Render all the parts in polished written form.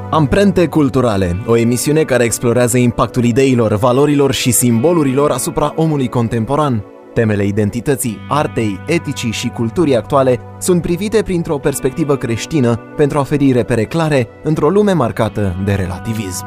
Amprente culturale, o emisiune care explorează impactul ideilor, valorilor și simbolurilor asupra omului contemporan. Temele identității, artei, eticii și culturii actuale sunt privite printr-o perspectivă creștină pentru a oferi repere clare într-o lume marcată de relativism.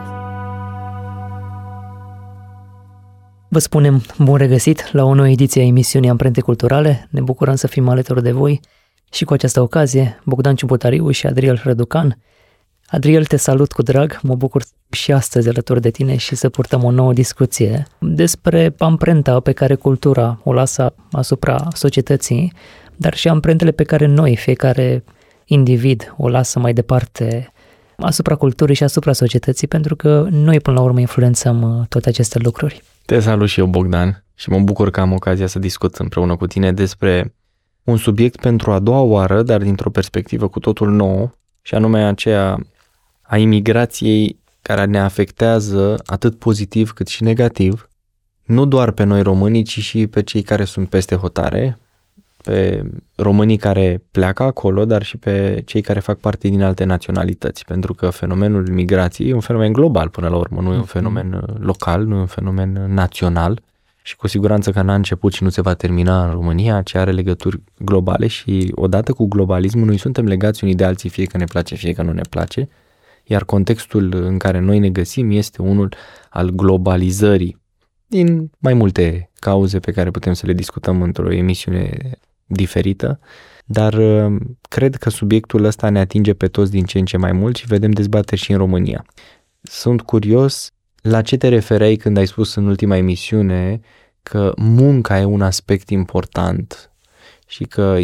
Vă spunem bun regăsit la o nouă ediție a emisiunii Amprente culturale. Ne bucurăm să fim alături de voi și cu această ocazie, Bogdan Ciubotariu și Adriel Răducan. Adriel, te salut cu drag, mă bucur și astăzi alături de tine și să purtăm o nouă discuție despre amprenta pe care cultura o lasă asupra societății, dar și amprentele pe care noi, fiecare individ, o lasă mai departe asupra culturii și asupra societății, pentru că noi până la urmă influențăm toate aceste lucruri. Te salut și eu, Bogdan, și mă bucur că am ocazia să discut împreună cu tine despre un subiect pentru a doua oară, dar dintr-o perspectivă cu totul nouă, și anume aceea a imigrației care ne afectează atât pozitiv cât și negativ, nu doar pe noi românii, ci și pe cei care sunt peste hotare, pe românii care pleacă acolo, dar și pe cei care fac parte din alte naționalități, pentru că fenomenul migrației e un fenomen global până la urmă, nu e un fenomen local, nu e un fenomen național și cu siguranță că n-a început și nu se va termina în România, ci are legături globale și odată cu globalismul noi suntem legați unii de alții, fie că ne place, fie că nu ne place, iar contextul în care noi ne găsim este unul al globalizării, din mai multe cauze pe care putem să le discutăm într-o emisiune diferită, dar cred că subiectul ăsta ne atinge pe toți din ce în ce mai mult și vedem dezbateri și în România. Sunt curios la ce te refereai când ai spus în ultima emisiune că munca e un aspect important și că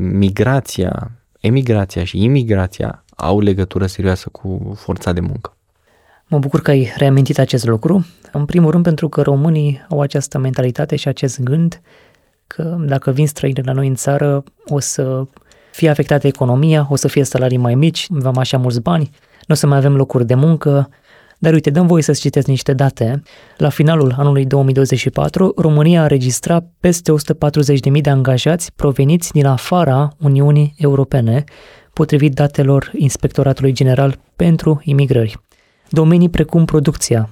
emigrația și imigrația au legătură serioasă cu forța de muncă. Mă bucur că ai reamintit acest lucru, în primul rând pentru că românii au această mentalitate și acest gând că dacă vin străini la noi în țară o să fie afectată economia, o să fie salarii mai mici, vom așa mulți bani, nu o să mai avem locuri de muncă. Dar uite, dăm voie să-ți citesc niște date. La finalul anului 2024, România a înregistrat peste 140.000 de angajați proveniți din afara Uniunii Europene, potrivit datelor Inspectoratului General pentru Imigrări. Domenii precum producția,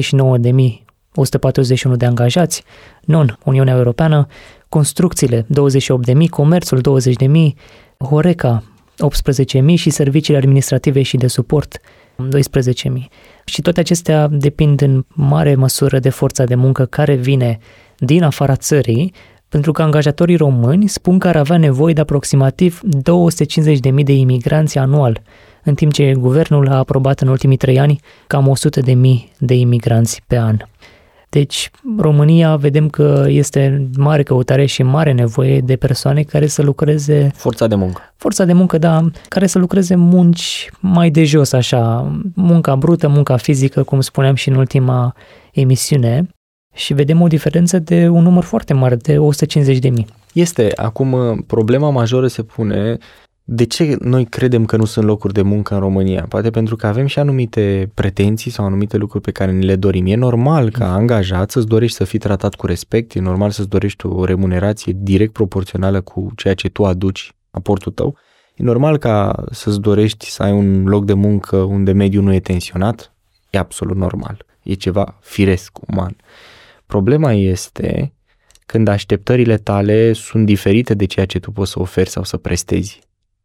29.141 de angajați, non-Uniunea Europeană, construcțiile, 28.000, comerțul, 20.000, Horeca, 18.000 și serviciile administrative și de suport, 12.000. Și toate acestea depind în mare măsură de forța de muncă care vine din afara țării, pentru că angajatorii români spun că ar avea nevoie de aproximativ 250.000 de imigranți anual, în timp ce guvernul a aprobat în ultimii 3 ani cam 100.000 de imigranți pe an. Deci, România vedem că este mare căutare și mare nevoie de persoane care să lucreze... Forța de muncă. Forța de muncă, da, care să lucreze munci mai de jos, așa, munca brută, munca fizică, cum spuneam și în ultima emisiune, și vedem o diferență de un număr foarte mare, de 150.000. Este, acum, problema majoră se pune... De ce noi credem că nu sunt locuri de muncă în România? Poate pentru că avem și anumite pretenții sau anumite lucruri pe care ni le dorim. E normal ca angajat să-ți dorești să fii tratat cu respect, e normal să-ți dorești o remunerație direct proporțională cu ceea ce tu aduci, aportul tău. E normal ca să-ți dorești să ai un loc de muncă unde mediul nu e tensionat. E absolut normal. E ceva firesc, uman. Problema este când așteptările tale sunt diferite de ceea ce tu poți să oferi sau să prestezi.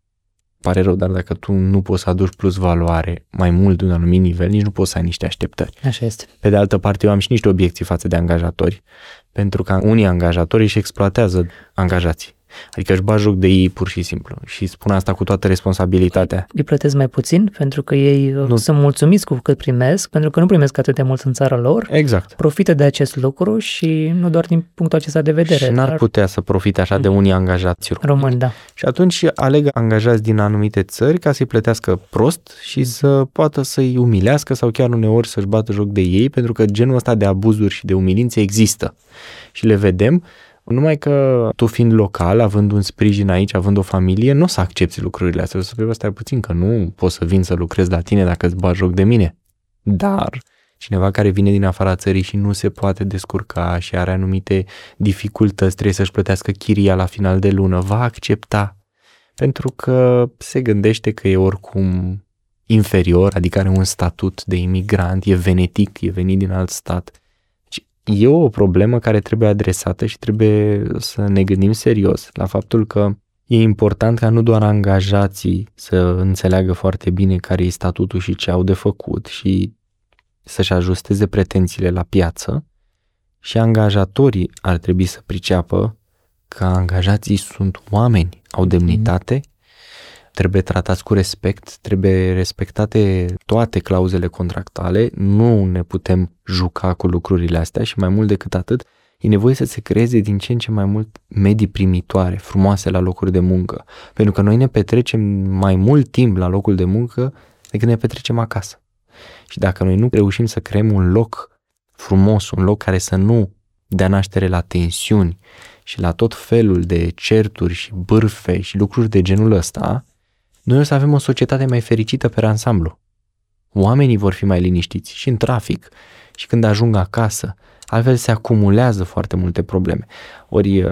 Pare rău, dar dacă tu nu poți să aduci plus valoare mai mult de un anumit nivel, nici nu poți să ai niște așteptări. Așa este. Pe de altă parte, eu am și niște obiecții față de angajatori, pentru că unii angajatori își exploatează angajații. Adică își bag joc de ei pur și simplu și spun asta cu toată responsabilitatea. Îi plătesc mai puțin pentru că ei sunt mulțumiți cu cât primesc, pentru că nu primesc atât de mult în țara lor. Exact. Profită de acest lucru și nu doar din punctul acesta de vedere. Și n-ar putea să profite așa de unii angajați români, da. Și atunci aleg angajați din anumite țări ca să-i plătească prost și să poată să-i umilească sau chiar uneori să-și bată joc de ei, pentru că genul ăsta de abuzuri și de umilințe există. Și le vedem. Numai că tu fiind local, având un sprijin aici, având o familie, nu o să accepti lucrurile astea. O să spui, stai puțin, că nu pot să vin să lucrez la tine dacă îți bagi joc de mine. Dar cineva care vine din afara țării și nu se poate descurca și are anumite dificultăți, trebuie să-și plătească chiria la final de lună, va accepta. Pentru că se gândește că e oricum inferior, adică are un statut de imigrant, e venetic, e venit din alt stat. E o problemă care trebuie adresată și trebuie să ne gândim serios la faptul că e important ca nu doar angajații să înțeleagă foarte bine care e statutul și ce au de făcut și să-și ajusteze pretențiile la piață, și angajatorii ar trebui să priceapă că angajații sunt oameni, au demnitate, trebuie tratați cu respect, trebuie respectate toate clauzele contractuale, nu ne putem juca cu lucrurile astea și mai mult decât atât, e nevoie să se creeze din ce în ce mai mult medii primitoare, frumoase la locuri de muncă, pentru că noi ne petrecem mai mult timp la locul de muncă decât ne petrecem acasă. Și dacă noi nu reușim să creăm un loc frumos, un loc care să nu dea naștere la tensiuni și la tot felul de certuri și bârfe și lucruri de genul ăsta, noi o să avem o societate mai fericită pe ansamblu. Oamenii vor fi mai liniștiți și în trafic și când ajung acasă, altfel se acumulează foarte multe probleme. Ori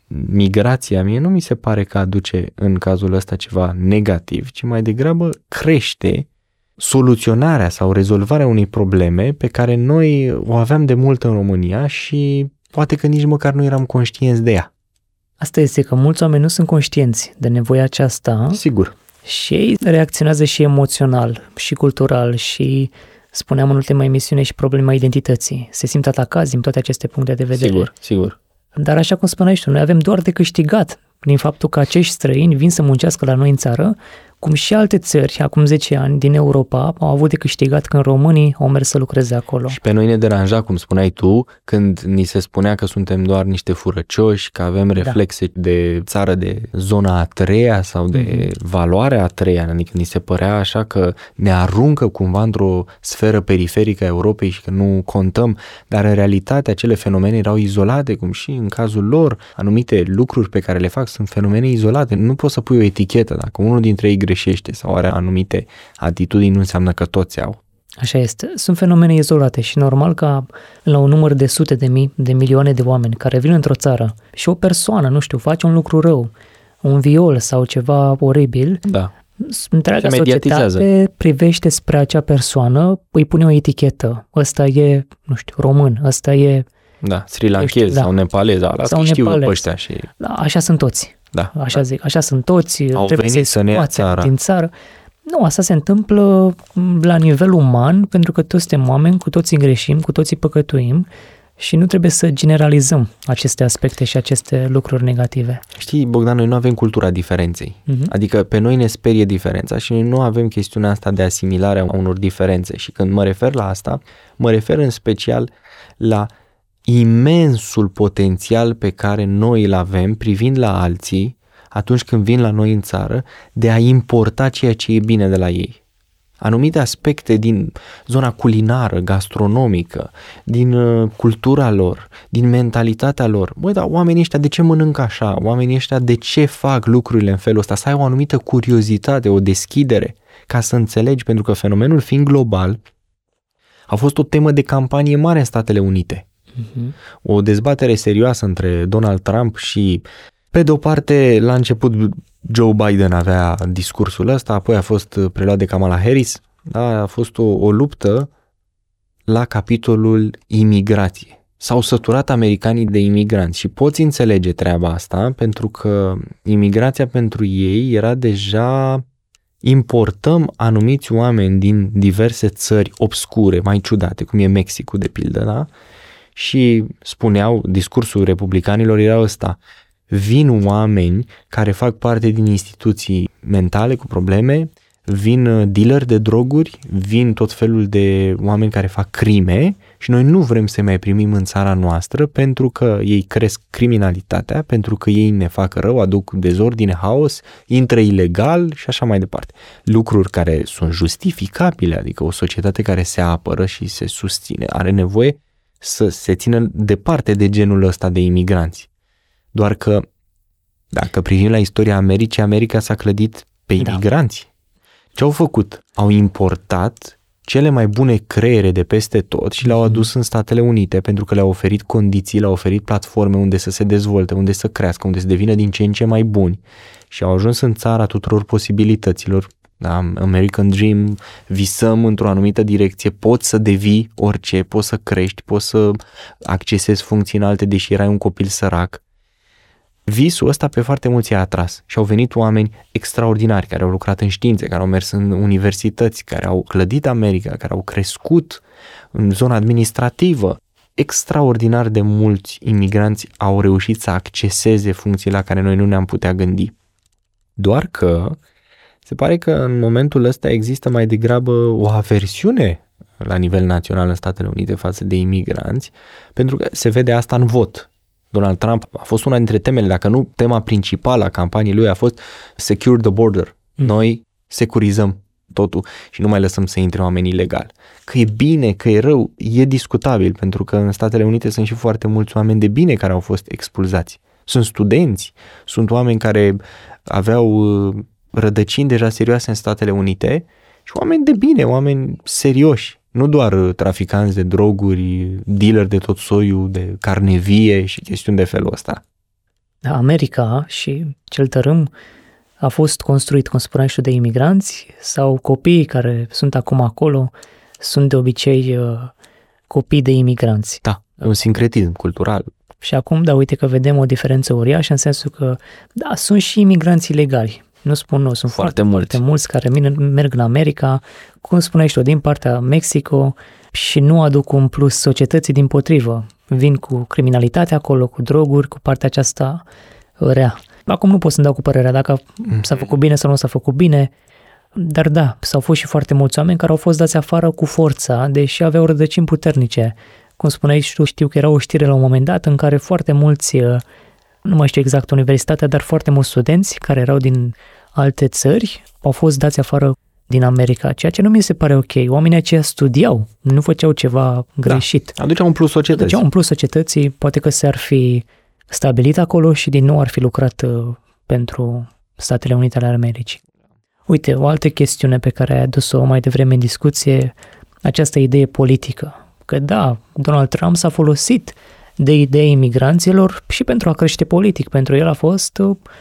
migrația mie nu mi se pare că aduce în cazul ăsta ceva negativ, ci mai degrabă crește soluționarea sau rezolvarea unei probleme pe care noi o aveam de mult în România și poate că nici măcar nu eram conștienți de ea. Asta este că mulți oameni nu sunt conștienți de nevoia aceasta. Sigur. Și ei reacționează și emoțional, și cultural, și spuneam în ultima emisiune și problema identității. Se simt atacați din toate aceste puncte de vedere. Sigur. Dar așa cum spuneai tu, noi avem doar de câștigat prin faptul că acești străini vin să muncească la noi în țară, cum și alte țări, acum 10 ani, din Europa, au avut de câștigat când românii au mers să lucreze acolo. Și pe noi ne deranja, cum spuneai tu, când ni se spunea că suntem doar niște furăcioși, că avem reflexe de țară de zona a treia sau de valoare a treia, adică ni se părea așa că ne aruncă cumva într-o sferă periferică a Europei și că nu contăm, dar în realitate acele fenomene erau izolate, cum și în cazul lor, anumite lucruri pe care le fac sunt fenomene izolate, nu poți să pui o etichetă, dacă unul dintre ei greșește sau are anumite atitudini, nu înseamnă că toți au. Așa este. Sunt fenomene izolate și normal ca la un număr de sute de mii, de milioane de oameni care vin într-o țară și o persoană, nu știu, face un lucru rău, un viol sau ceva oribil, întreaga societate privește spre acea persoană, îi pune o etichetă. Ăsta e, nu știu, român, ăsta e sri lankez sau nepalez, sau știu pe ăștia și... Da, așa sunt toți. Da, așa zic, așa sunt toți, au trebuie să ne ia țara din țară. Nu, asta se întâmplă la nivel uman, pentru că toți suntem oameni, cu toții greșim, cu toții păcătuim și nu trebuie să generalizăm aceste aspecte și aceste lucruri negative. Știi, Bogdan, noi nu avem cultura diferenței. Adică pe noi ne sperie diferența și noi nu avem chestiunea asta de asimilare a unor diferențe. Și când mă refer la asta, mă refer în special la imensul potențial pe care noi îl avem privind la alții atunci când vin la noi în țară de a importa ceea ce e bine de la ei. Anumite aspecte din zona culinară, gastronomică, din cultura lor, din mentalitatea lor. Băi, dar oamenii ăștia de ce mănâncă așa? Oamenii ăștia de ce fac lucrurile în felul ăsta? Să ai o anumită curiozitate, o deschidere ca să înțelegi, pentru că fenomenul fiind global a fost o temă de campanie mare în Statele Unite. O dezbatere serioasă între Donald Trump și, pe de o parte, la început Joe Biden avea discursul ăsta, apoi a fost preluat de Kamala Harris, a fost o luptă la capitolul imigrație. S-au săturat americanii de imigranți și poți înțelege treaba asta pentru că imigrația pentru ei era deja importăm anumiți oameni din diverse țări obscure, mai ciudate, cum e Mexicul de pildă, da? Și spuneau, discursul republicanilor era ăsta: vin oameni care fac parte din instituții mentale cu probleme, vin dealeri de droguri, vin tot felul de oameni care fac crime și noi nu vrem să mai primim în țara noastră pentru că ei cresc criminalitatea, pentru că ei ne fac rău, aduc dezordine, haos, intră ilegal și așa mai departe. Lucruri care sunt justificabile, adică o societate care se apără și se susține are nevoie să se țină departe de genul ăsta de imigranți. Doar că, dacă privim la istoria Americii, America s-a clădit pe imigranți. Ce au făcut? Au importat cele mai bune creiere de peste tot și le-au adus în Statele Unite pentru că le-au oferit condiții, le-au oferit platforme unde să se dezvolte, unde să crească, unde să devină din ce în ce mai buni și au ajuns în țara tuturor posibilităților, Da? American Dream, visăm într-o anumită direcție, poți să devii orice, poți să crești, poți să accesezi funcții înalte, deși erai un copil sărac. Visul ăsta pe foarte mulți i-a atras și au venit oameni extraordinari care au lucrat în științe, care au mers în universități, care au clădit America, care au crescut în zona administrativă. Extraordinar de mulți imigranți au reușit să acceseze funcții la care noi nu ne-am putea gândi. Doar că se pare că în momentul ăsta există mai degrabă o aversiune la nivel național în Statele Unite față de imigranți, pentru că se vede asta în vot. Donald Trump a fost una dintre temele, dacă nu tema principală a campaniei lui a fost Secure the Border. Noi securizăm totul și nu mai lăsăm să intre oameni ilegali. Că e bine, că e rău, e discutabil, pentru că în Statele Unite sunt și foarte mulți oameni de bine care au fost expulzați. Sunt studenți, sunt oameni care aveau rădăcini deja serioase în Statele Unite și oameni de bine, oameni serioși. Nu doar traficanți de droguri, dealeri de tot soiul, de carne vie și chestiuni de felul ăsta. America și cel tărâm a fost construit, cum spuneai și de imigranți, sau copiii care sunt acum acolo sunt de obicei copii de imigranți. Da, e un sincretism cultural. Și acum, da, uite că vedem o diferență uriașă în sensul că, da, sunt și imigranți ilegali. Nu spun nu, sunt foarte mulți care merg în America, cum spuneai și tu, din partea Mexico și nu aduc un plus societății, dimpotrivă. Vin cu criminalitate acolo, cu droguri, cu partea aceasta rea. Acum nu pot să-mi dau cu părerea dacă s-a făcut bine sau nu s-a făcut bine, dar da, s-au fost și foarte mulți oameni care au fost dați afară cu forța, deși aveau rădăcini puternice. Cum spuneai și tu, știu că era o știre la un moment dat în care foarte mulți, nu mai știu exact universitatea, dar foarte mulți studenți care erau din alte țări au fost dați afară din America, ceea ce nu mi se pare ok. Oamenii aceia studiau, nu făceau ceva greșit. Da, aduceau un plus societății. Aduceau un plus societății, poate că s-ar fi stabilit acolo și din nou ar fi lucrat pentru Statele Unite ale Americii. Uite, o altă chestiune pe care ai adus-o mai devreme în discuție, această idee politică. Că da, Donald Trump s-a folosit de ideea imigranților și pentru a crește politic. Pentru el a fost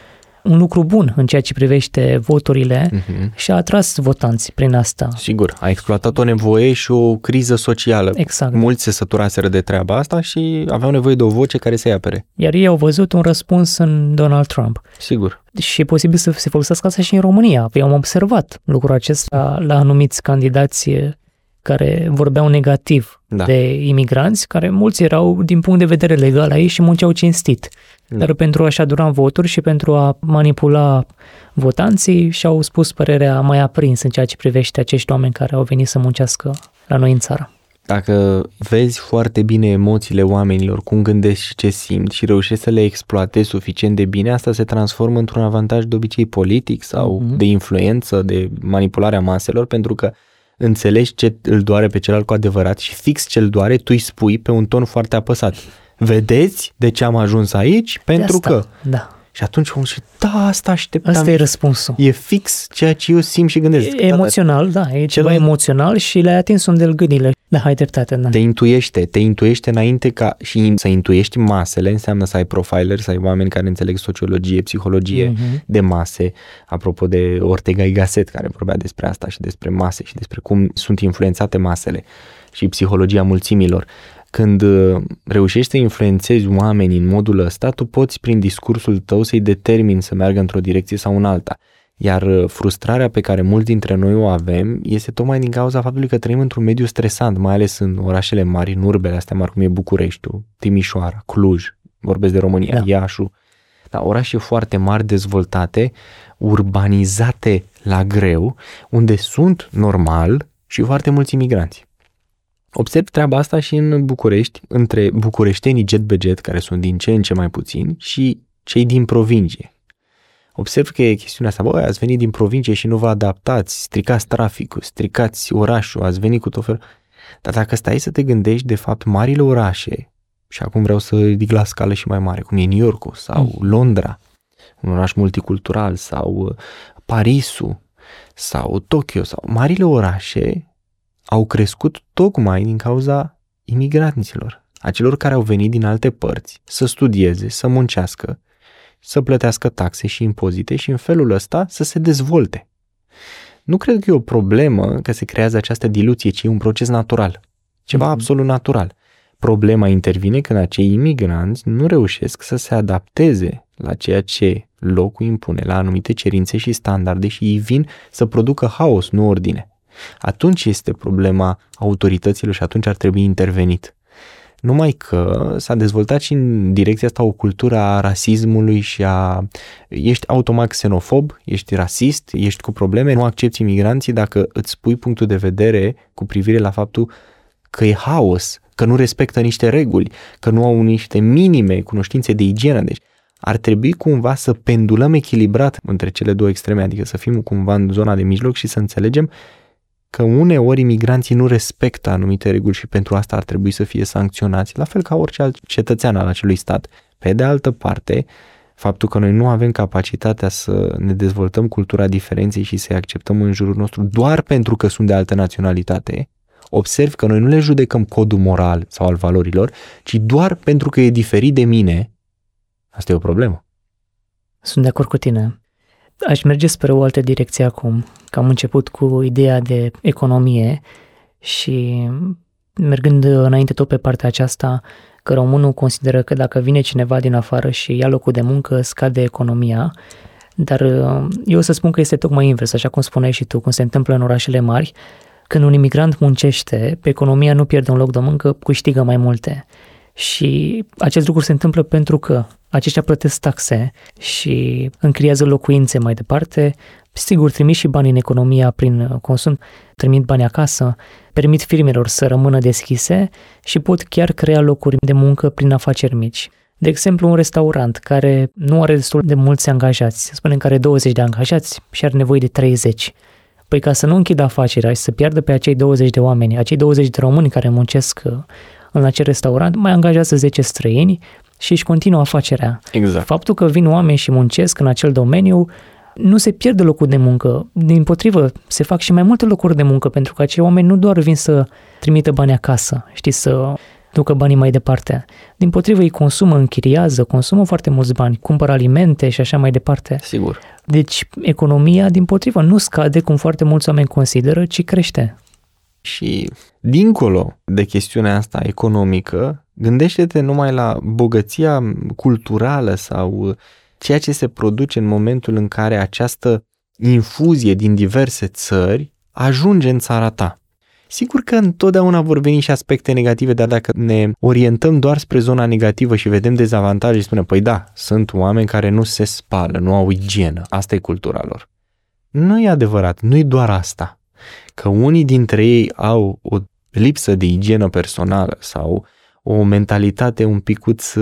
un lucru bun în ceea ce privește voturile și a atras votanți prin asta. Sigur, a exploatat o nevoie și o criză socială. Exact. Mulți se săturaseră de treaba asta și aveau nevoie de o voce care să-i apere. Iar ei au văzut un răspuns în Donald Trump. Sigur. Și e posibil să se folosească asta și în România. Eu am observat lucrul acesta la anumiți candidați care vorbeau negativ de imigranți, care mulți erau din punct de vedere legal aici și munceau cinstit. Dar pentru a-și aduna voturi și pentru a manipula votanții și-au spus părerea mai aprins în ceea ce privește acești oameni care au venit să muncească la noi în țară. Dacă vezi foarte bine emoțiile oamenilor, cum gândesc și ce simt și reușești să le exploatezi suficient de bine, asta se transformă într-un avantaj de obicei politic sau de influență, de manipularea maselor, pentru că înțelegi ce îl doare pe celălalt cu adevărat și fix ce îl doare tu îi spui pe un ton foarte apăsat. Vedeți de ce am ajuns aici? Pentru că... Da. Și atunci omul zice, da, asta așteptam. Asta e răspunsul. E fix ceea ce eu simt și gândesc. E emoțional, da, e ceva emoțional și le-ai atins unde îl gândile. Da, ai dreptate, da. Te intuiește înainte ca și să intuiești masele, înseamnă să ai profileri, să ai oameni care înțeleg sociologie, psihologie de mase, apropo de Ortega y Gasset, care vorbea despre asta și despre mase și despre cum sunt influențate masele și psihologia mulțimilor. Când reușești să influențezi oamenii în modul ăsta, tu poți prin discursul tău să-i determini să meargă într-o direcție sau în alta. Iar frustrarea pe care mulți dintre noi o avem este tocmai din cauza faptului că trăim într-un mediu stresant, mai ales în orașele mari, în urbele astea mari, cum e Bucureștiul, Timișoara, Cluj, vorbesc de România, Iașu. Da, orașe foarte mari, dezvoltate, urbanizate la greu, unde sunt normal și foarte mulți imigranți. Observ treaba asta și în București, între bucureștenii jet be jet, care sunt din ce în ce mai puțini, și cei din provincie. Observ că e chestiunea asta, ați venit din provincie și nu vă adaptați, stricați traficul, stricați orașul, ați venit cu tot felul. Dar dacă stai să te gândești, de fapt, marile orașe, și acum vreau să ridic la scală și mai mare, cum e New York sau Londra, un oraș multicultural, sau Parisul, sau Tokyo, sau marile orașe, au crescut tocmai din cauza imigranților, acelor care au venit din alte părți să studieze, să muncească, să plătească taxe și impozite și în felul ăsta să se dezvolte. Nu cred că e o problemă că se creează această diluție, ci e un proces natural. Ceva absolut natural. Problema intervine când acei imigranți nu reușesc să se adapteze la ceea ce locul impune, la anumite cerințe și standarde și ei vin să producă haos, nu ordine. Atunci este problema autorităților și atunci ar trebui intervenit. Numai că s-a dezvoltat și în direcția asta o cultură a rasismului și ești automat xenofob, ești rasist, ești cu probleme, nu accepti imigranții dacă îți spui punctul de vedere cu privire la faptul că e haos, că nu respectă niște reguli, că nu au niște minime cunoștințe de igienă. Deci ar trebui cumva să pendulăm echilibrat între cele două extreme, adică să fim cumva în zona de mijloc și să înțelegem că uneori imigranții nu respectă anumite reguli și pentru asta ar trebui să fie sancționați, la fel ca orice alt cetățean al acelui stat. Pe de altă parte, faptul că noi nu avem capacitatea să ne dezvoltăm cultura diferenței și să-i acceptăm în jurul nostru doar pentru că sunt de altă naționalitate, observ că noi nu le judecăm codul moral sau al valorilor, ci doar pentru că e diferit de mine. Asta e o problemă. Sunt de acord cu tine. Aș merge spre o altă direcție acum, că am început cu ideea de economie și mergând înainte tot pe partea aceasta, că românul consideră că dacă vine cineva din afară și ia locul de muncă, scade economia, dar eu o să spun că este tocmai invers, așa cum spuneai și tu, cum se întâmplă în orașele mari, când un imigrant muncește, pe economia nu pierde un loc de muncă, câștigă mai multe. Și acest lucru se întâmplă pentru că aceștia plătesc taxe și închiriază locuințe mai departe, sigur trimit și bani în economia prin consum, trimit bani acasă, permit firmelor să rămână deschise și pot chiar crea locuri de muncă prin afaceri mici. De exemplu, un restaurant care nu are destul de mulți angajați, să spunem că are 20 de angajați și are nevoie de 30. Păi ca să nu închidă afacerea și să piardă pe acei 20 de oameni, acei 20 de români care muncesc în acel restaurant, mai angajează 10 străini și își continuă afacerea. Exact. Faptul că vin oameni și muncesc în acel domeniu, nu se pierde locul de muncă. Dimpotrivă, se fac și mai multe locuri de muncă, pentru că acei oameni nu doar vin să trimită bani acasă, să ducă banii mai departe. Dimpotrivă, ei consumă, închiriază, consumă foarte mulți bani, cumpără alimente și așa mai departe. Sigur. Deci, economia, dimpotrivă, nu scade, cum foarte mulți oameni consideră, ci crește. Și dincolo de chestiunea asta economică, gândește-te numai la bogăția culturală sau ceea ce se produce în momentul în care această infuzie din diverse țări ajunge în țara ta. Sigur că întotdeauna vor veni și aspecte negative, dar dacă ne orientăm doar spre zona negativă și vedem dezavantaje și spunem, păi da, sunt oameni care nu se spală, nu au igienă, asta e cultura lor. Nu e adevărat, nu e doar asta. Că unii dintre ei au o lipsă de igienă personală sau o mentalitate un picuț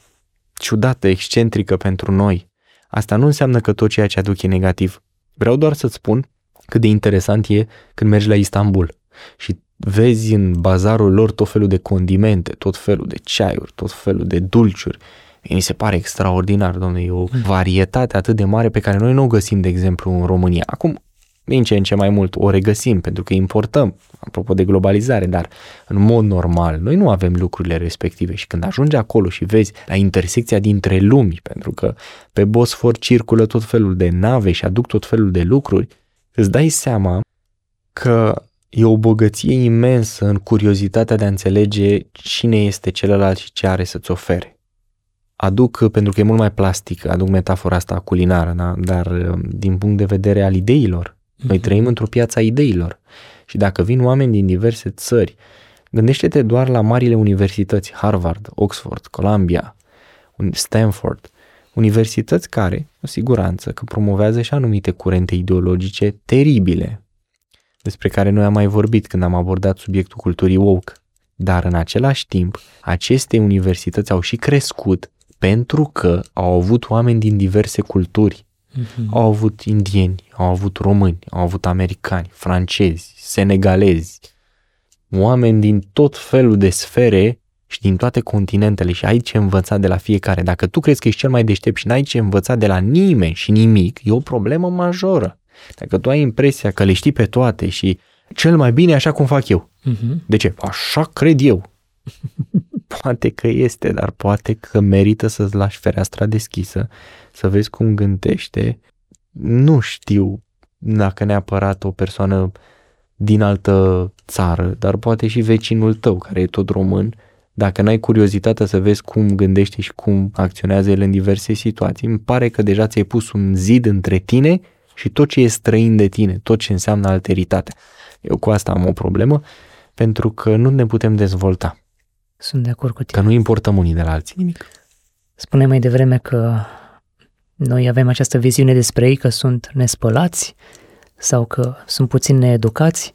ciudată, excentrică pentru noi. Asta nu înseamnă că tot ceea ce aduc e negativ. Vreau doar să-ți spun cât de interesant e când mergi la Istanbul și vezi în bazarul lor tot felul de condimente, tot felul de ceaiuri, tot felul de dulciuri. Mi se pare extraordinar, domnule, e o varietate atât de mare pe care noi nu o găsim, de exemplu, în România. Acum, din ce în ce mai mult o regăsim, pentru că importăm, apropo de globalizare, dar în mod normal noi nu avem lucrurile respective și când ajungi acolo și vezi la intersecția dintre lumi, pentru că pe Bosfor circulă tot felul de nave și aduc tot felul de lucruri, îți dai seama că e o bogăție imensă în curiozitatea de a înțelege cine este celălalt și ce are să-ți ofere. Aduc, pentru că e mult mai plastică, aduc metafora asta culinară, da? Dar din punct de vedere al ideilor, noi trăim într-o piață a ideilor și dacă vin oameni din diverse țări, gândește-te doar la marile universități, Harvard, Oxford, Columbia, Stanford, universități care, cu siguranță, că promovează și anumite curente ideologice teribile, despre care noi am mai vorbit când am abordat subiectul culturii woke, dar în același timp, aceste universități au și crescut pentru că au avut oameni din diverse culturi. Au avut indieni, au avut români, au avut americani, francezi, senegalezi, oameni din tot felul de sfere și din toate continentele și ai ce învăța de la fiecare. Dacă tu crezi că ești cel mai deștept și n-ai ce învăța de la nimeni și nimic, e o problemă majoră. Dacă tu ai impresia că le știi pe toate și cel mai bine așa cum fac eu. De ce? Așa cred eu. Poate că este, dar poate că merită să-ți lași fereastra deschisă, să vezi cum gândește. Nu știu dacă neapărat o persoană din altă țară, dar poate și vecinul tău, care e tot român, dacă n-ai curiozitatea să vezi cum gândește și cum acționează el în diverse situații, îmi pare că deja ți-ai pus un zid între tine și tot ce e străin de tine, tot ce înseamnă alteritate. Eu cu asta am o problemă, pentru că nu ne putem dezvolta. Sunt de acord cu tine. Că nu importăm unii de la alții nimic. Spuneai mai devreme că noi avem această viziune despre ei că sunt nespălați sau că sunt puțin needucați,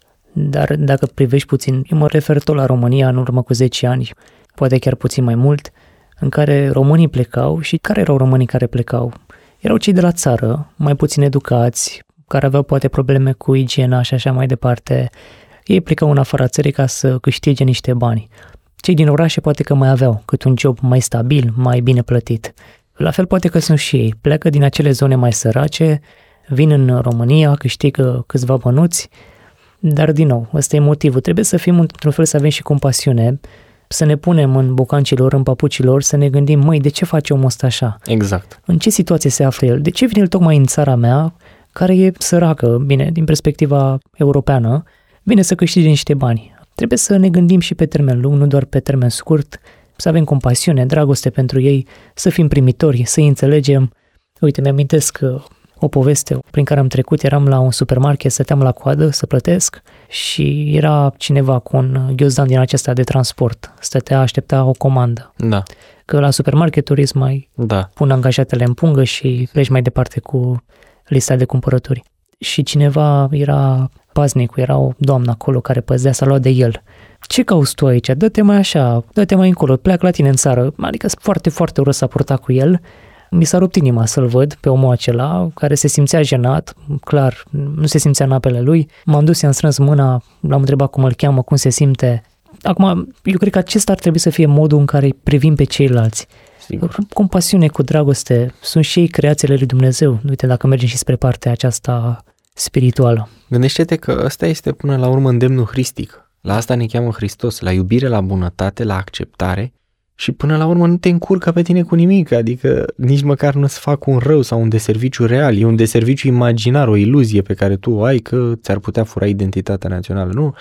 dar dacă privești puțin, eu mă refer tot la România în urmă cu 10 ani, poate chiar puțin mai mult, în care românii plecau și care erau românii care plecau? Erau cei de la țară, mai puțin educați, care aveau poate probleme cu igiena și așa mai departe. Ei plecau în afara țării ca să câștige niște bani. Cei din orașe poate că mai aveau cât un job mai stabil, mai bine plătit. La fel poate că sunt și ei. Pleacă din acele zone mai sărace, vin în România, câștigă câțiva bănuți, dar din nou, ăsta e motivul. Trebuie să fim într-un fel, să avem și compasiune, să ne punem în bocancilor, în papucilor, să ne gândim, măi, de ce face omul ăsta așa? Exact. În ce situație se află el? De ce vine el tocmai în țara mea, care e săracă, bine, din perspectiva europeană, vine să câștige niște bani? Trebuie să ne gândim și pe termen lung, nu doar pe termen scurt, să avem compasiune, dragoste pentru ei, să fim primitori, să-i înțelegem. Uite, mi-amintesc o poveste prin care am trecut, eram la un supermarket, stăteam la coadă să plătesc și era cineva cu un ghiozdan din acesta de transport, aștepta o comandă. Da. Că la supermarketuri îți mai pun angajatele în pungă și pleci mai departe cu lista de cumpărături. Și cineva era paznicul, era o doamnă acolo care păzea, s-a luat de el. Ce cauți tu aici? Dă-te mai așa, dă-te mai încolo, pleacă la tine în țară. Adică foarte, foarte urât s-a purtat cu el. Mi s-a rupt inima să-l văd pe omul acela, care se simțea jenat, clar, nu se simțea în apele lui. M-am dus, i-am strâns mâna, l-am întrebat cum îl cheamă, cum se simte. Acum, eu cred că acesta ar trebui să fie modul în care privim pe ceilalți. Sigur. Cu compasiune, cu dragoste, sunt și ei creațiile lui Dumnezeu. Uite, dacă mergem și spre partea aceasta spirituală. Gândește-te că ăsta este până la urmă îndemnul hristic. La asta ne cheamă Hristos, la iubire, la bunătate, la acceptare și până la urmă nu te încurcă pe tine cu nimic, adică nici măcar nu-ți fac un rău sau un deserviciu real, e un deserviciu imaginar, o iluzie pe care tu o ai că ți-ar putea fura identitatea națională. Nu,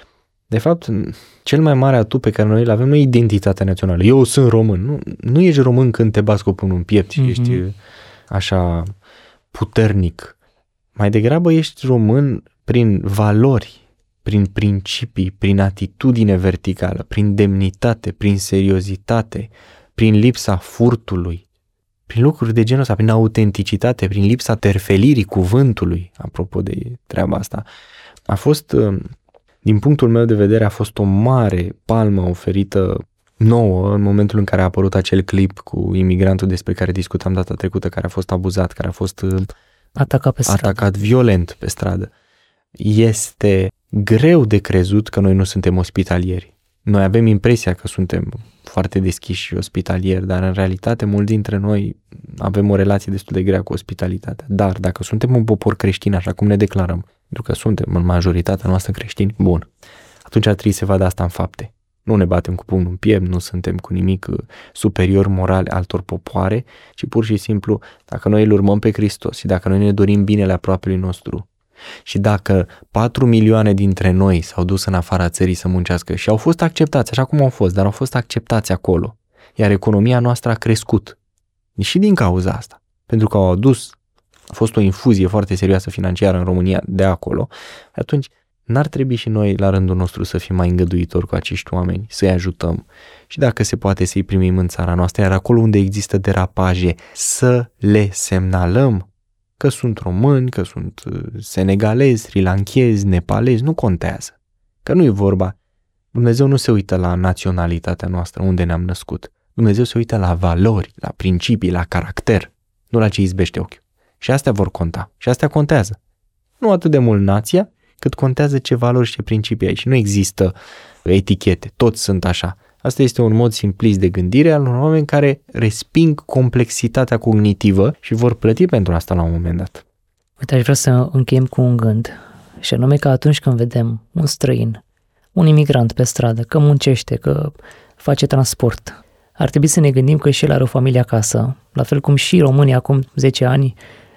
de fapt, cel mai mare atu pe care noi îl avem nu e identitatea națională. Eu sunt român, nu ești român când te bați cu pânul în piept și ești așa puternic. Mai degrabă ești român prin valori, prin principii, prin atitudine verticală, prin demnitate, prin seriozitate, prin lipsa furtului, prin lucruri de genul ăsta, prin autenticitate, prin lipsa terfelirii cuvântului, apropo de treaba asta. A fost, din punctul meu de vedere, a fost o mare palmă oferită nouă în momentul în care a apărut acel clip cu imigrantul despre care discutam data trecută, care a fost abuzat, care a fost atacat violent pe stradă. Este greu de crezut că noi nu suntem ospitalieri. Noi avem impresia că suntem foarte deschiși și ospitalieri, dar în realitate mulți dintre noi avem o relație destul de grea cu ospitalitatea. Dar dacă suntem un popor creștin, așa cum ne declarăm, pentru că suntem în majoritatea noastră creștini, bun, atunci ar trebui să vadă asta în fapte. Nu ne batem cu pumnul în piept, nu suntem cu nimic superior moral altor popoare, ci pur și simplu, dacă noi îl urmăm pe Hristos și dacă noi ne dorim binele aproapelui nostru și dacă 4 milioane dintre noi s-au dus în afara țării să muncească și au fost acceptați așa cum au fost, dar au fost acceptați acolo, iar economia noastră a crescut și din cauza asta, pentru că a fost o infuzie foarte serioasă financiară în România de acolo, atunci n-ar trebui și noi la rândul nostru să fim mai îngăduitori cu acești oameni, să-i ajutăm și dacă se poate să-i primim în țara noastră, iar acolo unde există derapaje să le semnalăm că sunt români, că sunt senegalezi, srilanchezi, nepalezi, nu contează. Că nu e vorba. Dumnezeu nu se uită la naționalitatea noastră, unde ne-am născut. Dumnezeu se uită la valori, la principii, la caracter, nu la ce izbește ochiul. Și astea vor conta. Și astea contează. Nu atât de mult nația, cât contează ce valori și ce principii ai. Și nu există etichete, toți sunt așa. Asta este un mod simplist de gândire al unor oameni care resping complexitatea cognitivă și vor plăti pentru asta la un moment dat. Uite, aș vrea să încheiem cu un gând, și anume că atunci când vedem un străin, un imigrant pe stradă, că muncește, că face transport, ar trebui să ne gândim că și el are o familie acasă, la fel cum și românii acum 10 ani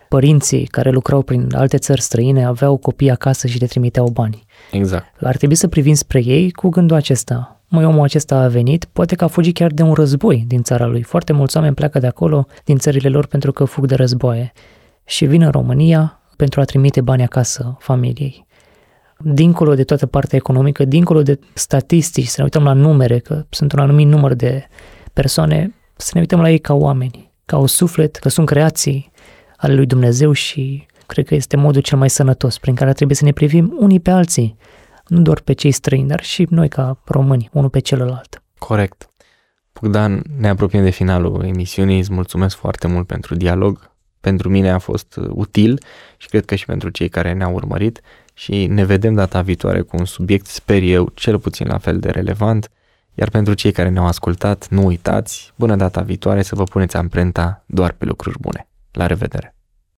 părinții care lucrau prin alte țări străine aveau copii acasă și le trimiteau bani. Exact. Ar trebui să privim spre ei cu gândul acesta. Omul acesta a venit, poate că a fugit chiar de un război din țara lui. Foarte mulți oameni pleacă de acolo, din țările lor, pentru că fug de războaie. Și vin în România pentru a trimite bani acasă familiei. Dincolo de toată partea economică, dincolo de statistici, să ne uităm la numere, că sunt un anumit număr de persoane, să ne uităm la ei ca oameni, ca un suflet, că sunt creații ale lui Dumnezeu și cred că este modul cel mai sănătos prin care trebuie să ne privim unii pe alții, nu doar pe cei străini, dar și noi ca români, unul pe celălalt. Corect. Bogdan, ne apropiem de finalul emisiunii, îți mulțumesc foarte mult pentru dialog. Pentru mine a fost util și cred că și pentru cei care ne-au urmărit și ne vedem data viitoare cu un subiect, sper eu, cel puțin la fel de relevant, iar pentru cei care ne-au ascultat, nu uitați, până data viitoare să vă puneți amprenta doar pe lucruri bune. La revedere!